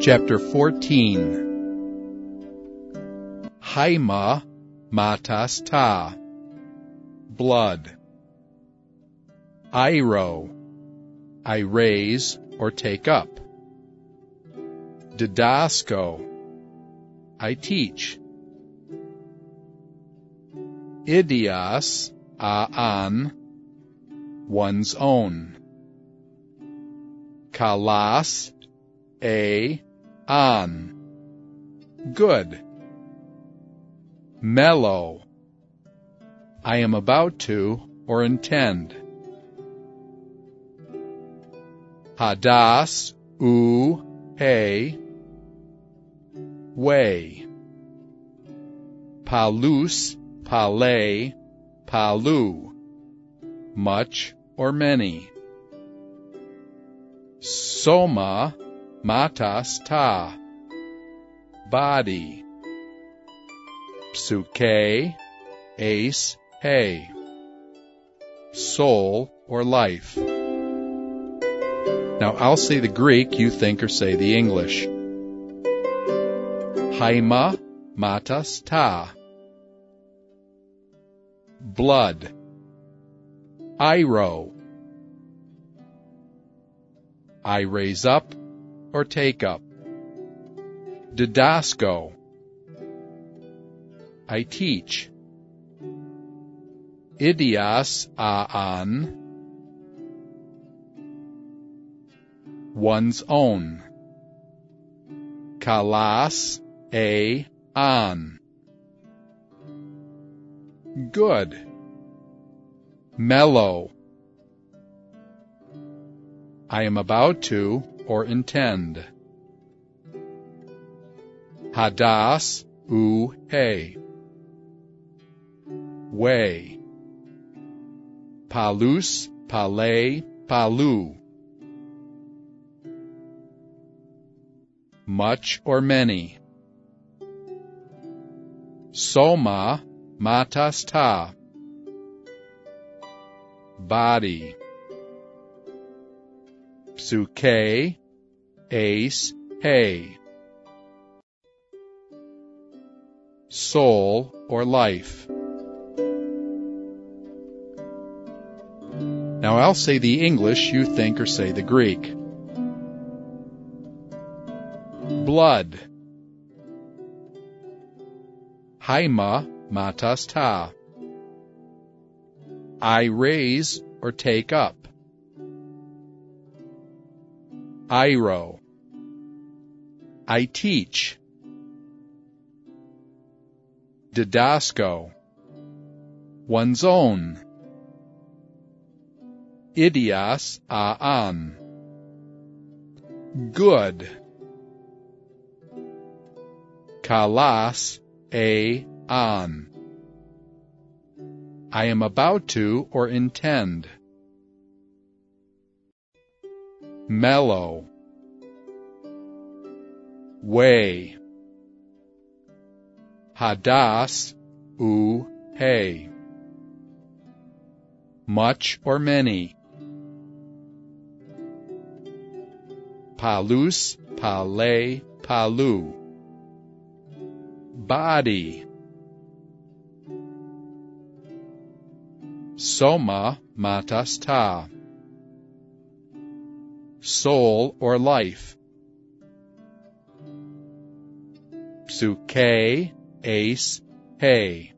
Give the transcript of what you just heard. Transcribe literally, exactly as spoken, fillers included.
Chapter fourteen. Haima matas ta, blood. Airo, I raise or take up. Didasko, I teach. Idias, aan, one's own. Kalas, a, on, good. Mellow, I am about to or intend. Hadas, u, hey, way. Palus, palay, palu, much or many. Soma, matas ta, body. Psuke, ace, hey, soul or life. Now I'll say the Greek, you think or say the English. Haima matas ta, blood. Airo, I raise up or take up. Didasko, I teach. Idias aan, one's own. Kalas, a, on, good. Mellow, I am about to or intend. Hadas, u, hey, way. Palus, palay, palu, much or many. Soma, matas ta, body. Psuke, ace, hey, soul or life. Now I'll say the English, you think or say the Greek. Blood. Haima matas ta, I raise or take up. Airo, I teach. Didasko, one's own. Idias aan, good. Kalas, a, on, I am about to or intend. Mellow, way. Hadas, u, hey, much or many. Palus, palay, palu, body. Soma matas ta, soul or life. Psuke, ace, hey,